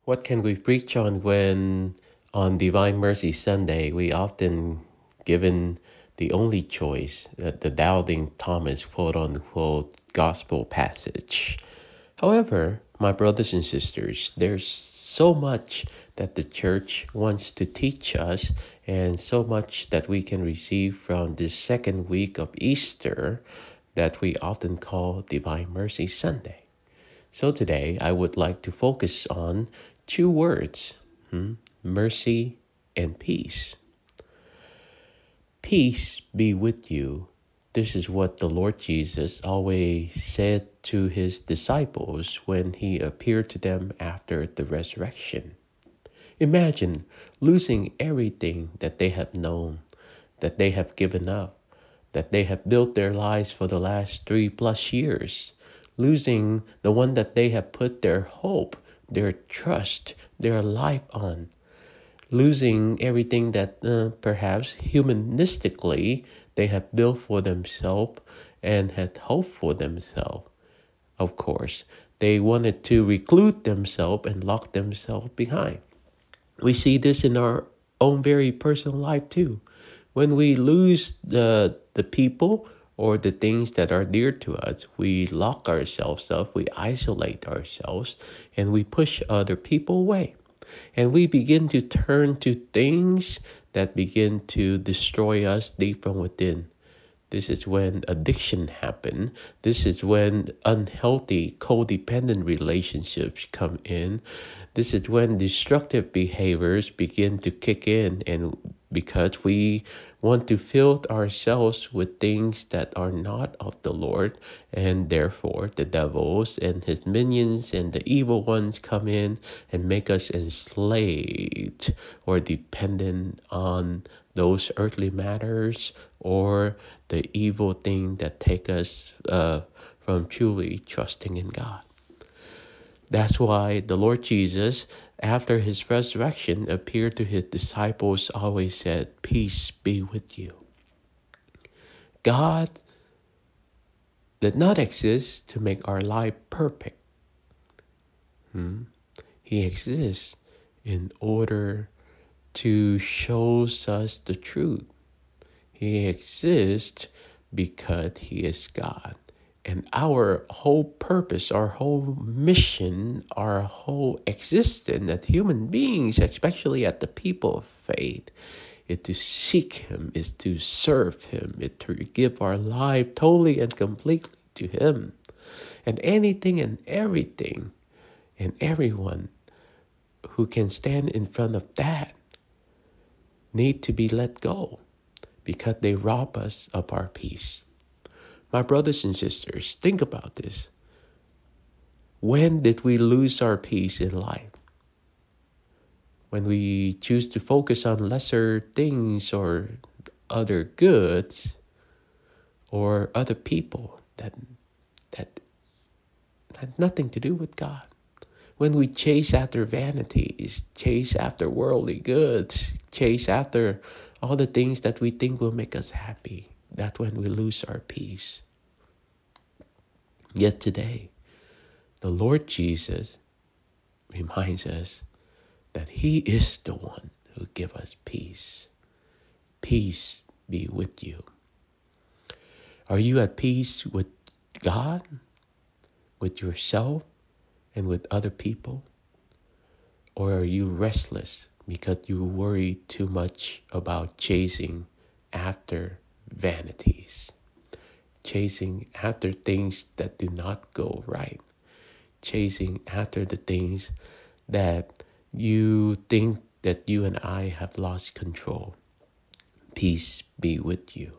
What can we preach on when on Divine Mercy Sunday we often given the only choice, the doubting Thomas quote unquote gospel passage? However, my brothers and sisters, there's so much that the church wants to teach us and so much that we can receive from this second week of Easter that we often call Divine Mercy Sunday. So today I would like to focus on two words, mercy and peace. Peace be with you. This is what the Lord Jesus always said to his disciples when he appeared to them after the resurrection. Imagine losing everything that they have known, that they have given up, that they have built their lives for the last 3+ years, losing the one that they have put their hope, their trust, their life on, losing everything that perhaps humanistically they have built for themselves and had hoped for themselves. Of course, they wanted to reclude themselves and lock themselves behind. We see this in our own very personal life too. When we lose the people or the things that are dear to us, we lock ourselves up, we isolate ourselves, and we push other people away. And we begin to turn to things that begin to destroy us deep from within. This is when addiction happen. This is when unhealthy codependent relationships come in. This is when destructive behaviors begin to kick in, and because we want to fill ourselves with things that are not of the Lord, and therefore the devils and his minions and the evil ones come in and make us enslaved or dependent on those earthly matters or the evil thing that take us from truly trusting in God. That's why the Lord Jesus, after his resurrection, appeared to his disciples, always said, "Peace be with you." God did not exist to make our life perfect. He exists in order to show us the truth. He exists because he is God. And our whole purpose, our whole mission, our whole existence as human beings, especially as the people of faith, is to seek him, is to serve him, is to give our life totally and completely to him. And anything and everything and everyone who can stand in front of that need to be let go because they rob us of our peace. My brothers and sisters, think about this. When did we lose our peace in life? When we choose to focus on lesser things or other goods or other people that had nothing to do with God. When we chase after vanities, chase after worldly goods, chase after all the things that we think will make us happy, that's when we lose our peace. Yet today, the Lord Jesus reminds us that he is the one who gives us peace. Peace be with you. Are you at peace with God, with yourself, and with other people? Or are you restless because you worry too much about chasing after vanities, chasing after things that do not go right, chasing after the things that you think that you and I have lost control? Peace be with you.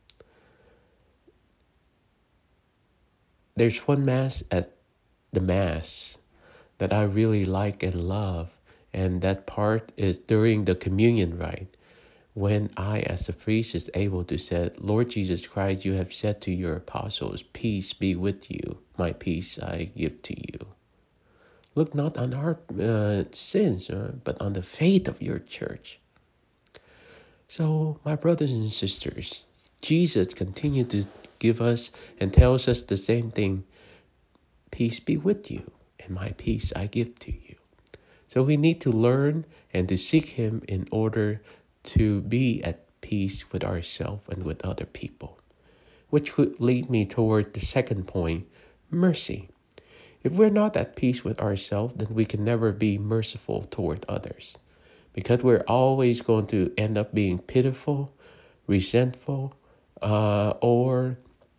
There's one mass at the Mass that I really like and love, and that part is during the communion rite, when I, as a priest, is able to say, "Lord Jesus Christ, you have said to your apostles, peace be with you. My peace I give to you. Look not on our sins, but on the faith of your church." So, my brothers and sisters, Jesus continued to give us and tells us the same thing. Peace be with you, and my peace I give to you. So we need to learn and to seek Him in order to be at peace with ourselves and with other people. Which would lead me toward the second point, mercy. If we're not at peace with ourselves, then we can never be merciful toward others. Because we're always going to end up being pitiful, resentful, or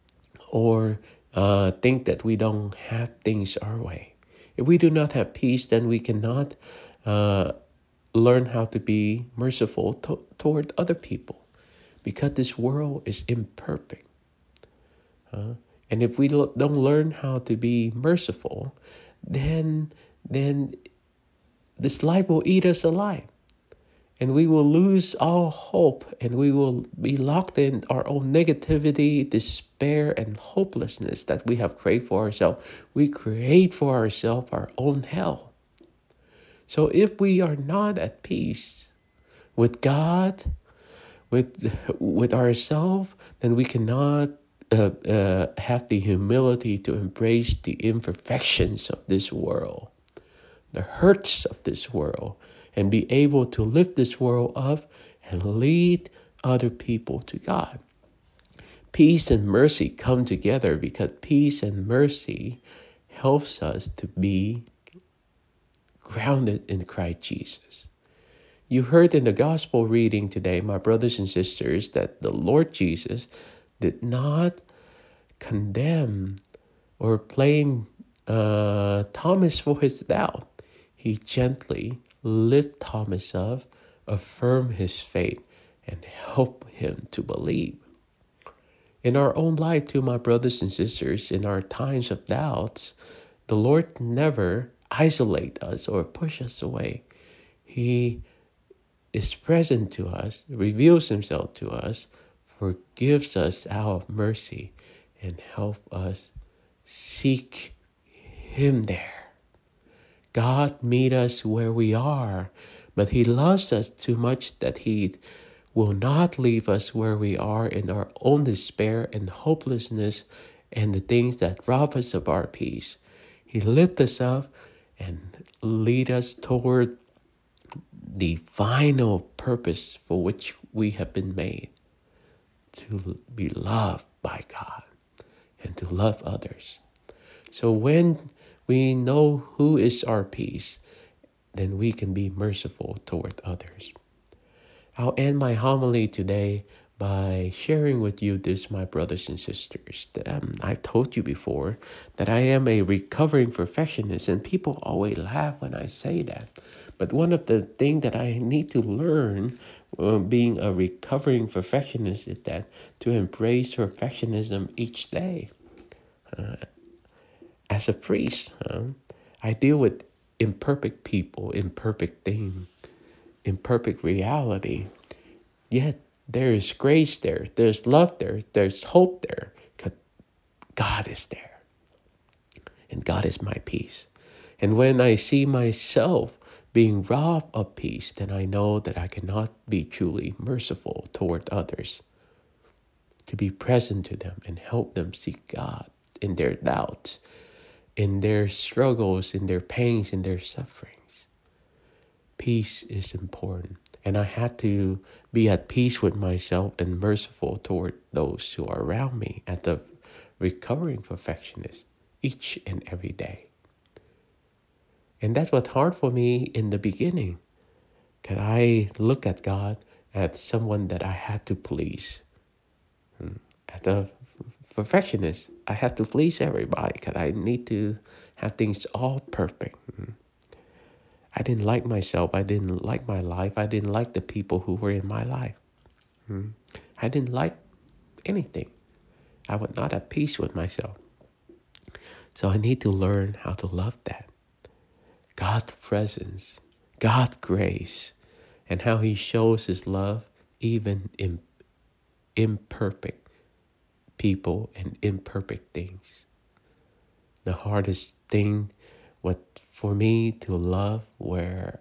think that we don't have things our way. If we do not have peace, then we cannot learn how to be merciful toward other people, because this world is imperfect. And if we don't learn how to be merciful, then this life will eat us alive. And we will lose all hope, and we will be locked in our own negativity, despair, and hopelessness that we have created for ourselves. We create for ourselves our own hell. So if we are not at peace with God, with ourselves, then we cannot have the humility to embrace the imperfections of this world, the hurts of this world, and be able to lift this world up and lead other people to God. Peace and mercy come together because peace and mercy helps us to be grounded in Christ Jesus. You heard in the gospel reading today, my brothers and sisters, that the Lord Jesus did not condemn or blame Thomas for his doubt. He gently lift Thomas up, affirm his faith, and help him to believe. In our own life too, my brothers and sisters, in our times of doubts, the Lord never isolate us or push us away. He is present to us, reveals himself to us, forgives us out of mercy, and help us seek him there. God meet us where we are, but he loves us too much that he will not leave us where we are in our own despair and hopelessness and the things that rob us of our peace. He lifts us up and lead us toward the final purpose for which we have been made, to be loved by God and to love others. So when we know who is our peace, then we can be merciful toward others. I'll end my homily today by sharing with you this, my brothers and sisters. I've told you before that I am a recovering perfectionist, and people always laugh when I say that. But one of the things that I need to learn being a recovering perfectionist is that to embrace perfectionism each day. As a priest, I deal with imperfect people, imperfect things, imperfect reality. Yet there is grace there, there's love there, there's hope there, because God is there. And God is my peace. And when I see myself being robbed of peace, then I know that I cannot be truly merciful toward others. To be present to them and help them seek God in their doubts, in their struggles, in their pains, in their sufferings. Peace is important. And I had to be at peace with myself and merciful toward those who are around me as a recovering perfectionist each and every day. And that's what's hard for me in the beginning. Because I look at God as someone that I had to please. As a perfectionist, I had to please everybody because I need to have things all perfect. I didn't like myself. I didn't like my life. I didn't like the people who were in my life. I didn't like anything. I was not at peace with myself. So I need to learn how to love that. God's presence, God's grace, and how he shows his love even in imperfect people and imperfect things. The hardest thing was for me to love where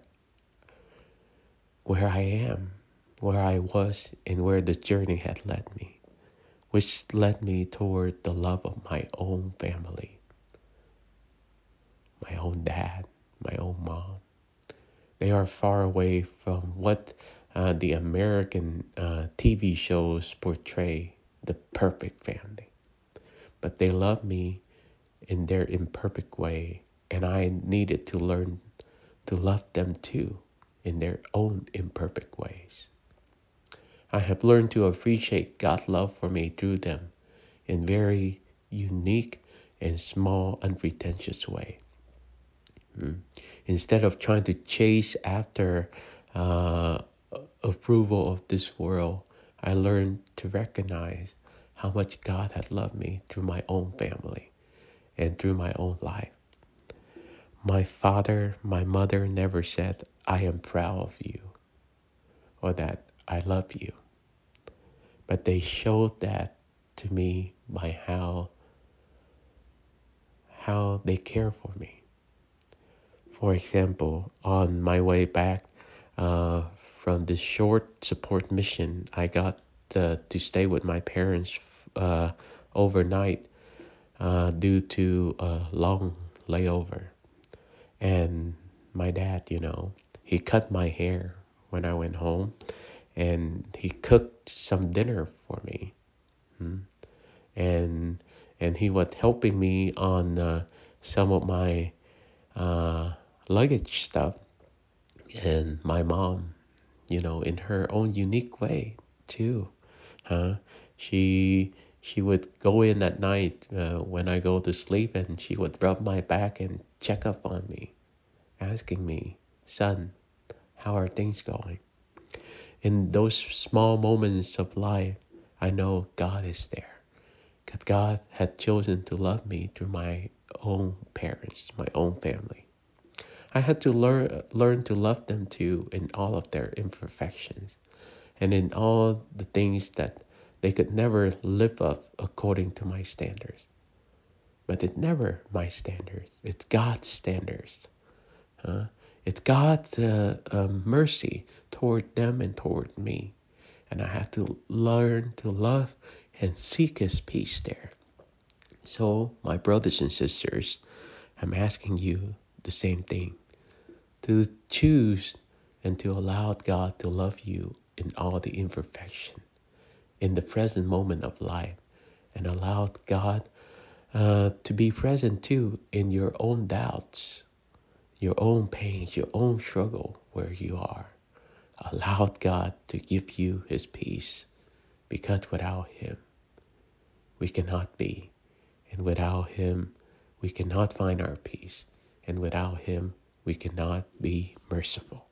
I am, where I was, and where the journey had led me, which led me toward the love of my own family, my own dad, my own mom, They are far away from what the American TV shows portray, the perfect family. But they love me in their imperfect way, and I needed to learn to love them too in their own imperfect ways. I have learned to appreciate God's love for me through them in very unique and small, unpretentious way. Instead of trying to chase after uh, approval of this world, I learned to recognize how much God had loved me through my own family and through my own life. My father, my mother never said, I am proud of you or that I love you. But they showed that to me by how they care for me. For example, on my way back from this short support mission, I got to stay with my parents overnight due to a long layover. And my dad, he cut my hair when I went home, and he cooked some dinner for me. And he was helping me on some of my luggage stuff. And my mom, in her own unique way too, she would go in at night when I go to sleep, and she would rub my back and check up on me, asking me, son, how are things going? In those small moments of life, I know God is there. Because God had chosen to love me through my own parents, my own family. I had to learn to love them too in all of their imperfections and in all the things that they could never live up according to my standards. But it's never my standards. It's God's standards. It's God's mercy toward them and toward me. And I have to learn to love and seek His peace there. So, my brothers and sisters, I'm asking you the same thing. To choose and to allow God to love you in all the imperfection, in the present moment of life, and allow God to be present too in your own doubts, your own pains, your own struggle where you are. Allow God to give you His peace, because without Him, we cannot be. And without Him, we cannot find our peace. And without Him, we cannot be merciful.